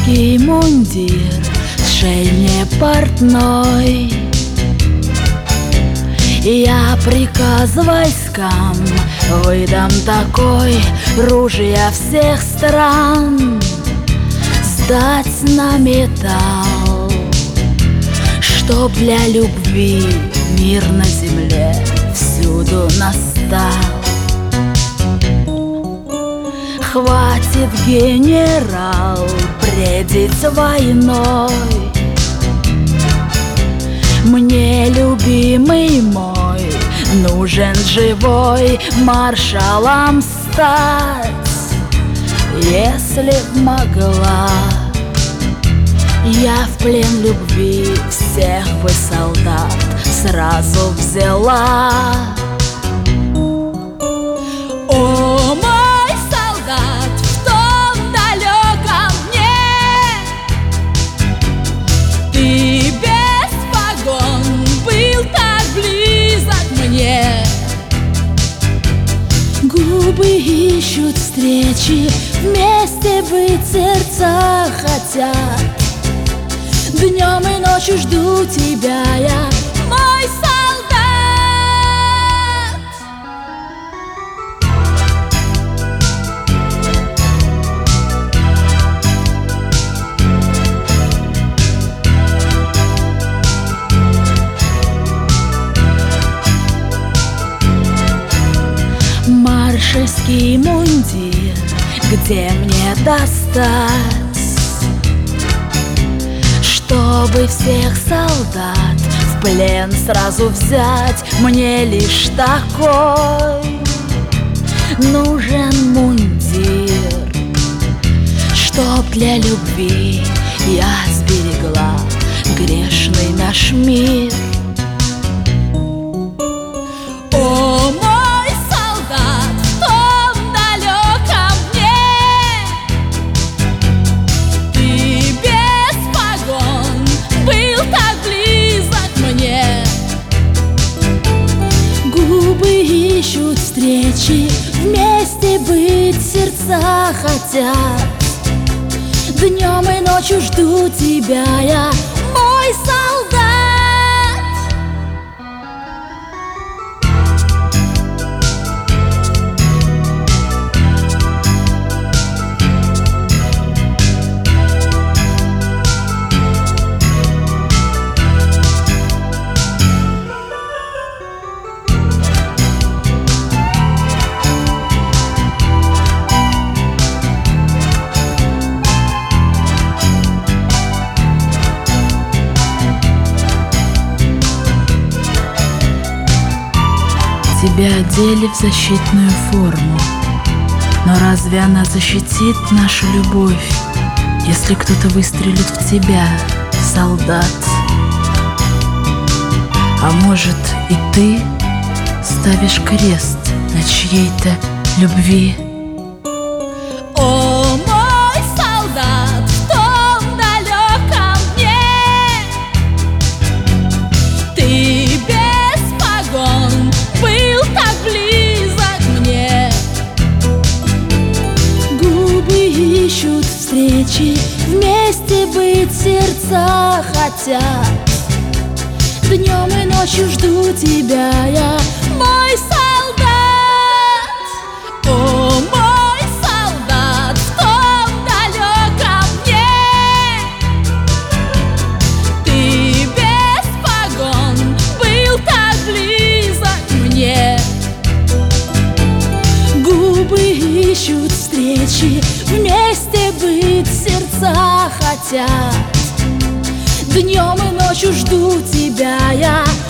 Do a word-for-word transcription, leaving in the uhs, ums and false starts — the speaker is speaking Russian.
Маршальский мундир, шей не портной. Я приказ войскам выдам такой: ружья всех стран сдать на металл, чтоб для любви мир на земле всюду настал. Хватит, генерал, бредить войной. Мне, любимый мой, нужен живой маршалом стать. Если б могла, я в плен любви всех бы солдат сразу взяла. О, мой солдат, в том далеком дне ты без погон был так близок мне. Губы ищут встречи, вместе быть сердца хотят. Днем и ночью жду тебя я, мой солдат. Маршальский мундир, где мне достать, чтобы всех солдат в плен сразу взять? Мне лишь такой нужен мундир, чтоб для любви я сберегла грешный наш мир. О, мой солдат, в том далеком дне ты без погон был так близок мне. Губы ищут встречи, вместе быть сердца хотят. Днем и ночью жду тебя я, мой солдат. Тебя одели в защитную форму, но разве она защитит нашу любовь, если кто-то выстрелит в тебя, солдат? А может, и ты ставишь крест на чьей-то любви? О, мой солдат, в том далеком дне ты без погон был так близок мне. Губы ищут встречи, вместе быть сердца хотят. Днем и ночью жду тебя я, мой солдат. О, мой солдат, в том далеком дне ты без погон был так близок мне. Губы ищут встречи, вместе быть сердца хотят. Днем и ночью жду тебя я,